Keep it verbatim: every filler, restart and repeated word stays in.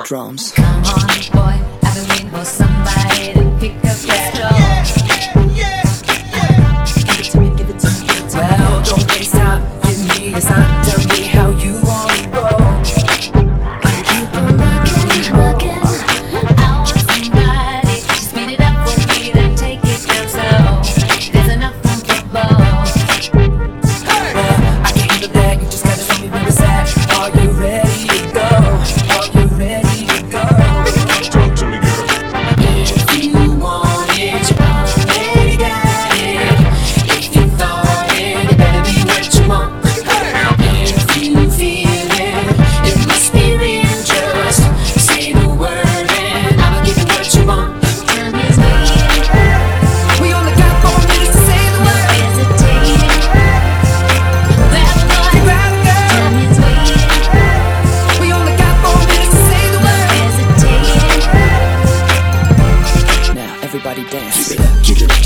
drums. Come on, boy, I've been waiting for somebody to pick up that door. Yeah, yeah, Give it to me, give it to me, give it to me. well, don't waste time, give me a sign, tell me how you want to go. Keep on rockin', rockin'. I want somebody to speed it up for me, then take it down slow. There's enough room for both. Well, I can handle that, you just gotta tell me where it's at. Are you ready to go? Are you ready to go? Talk to me, girl. If you want it, you already got it. If you thought it, it better be what you want. If you feel it, it must be real. Just say the word and I'ma give you what you want. Time is waiting, We only got four minutes to say the word. hesitating. Grab a boy, Grab a girl. time is waiting, We only got four minutes to say the word. hesitating. Now everybody dance. Keep it up, keep it up.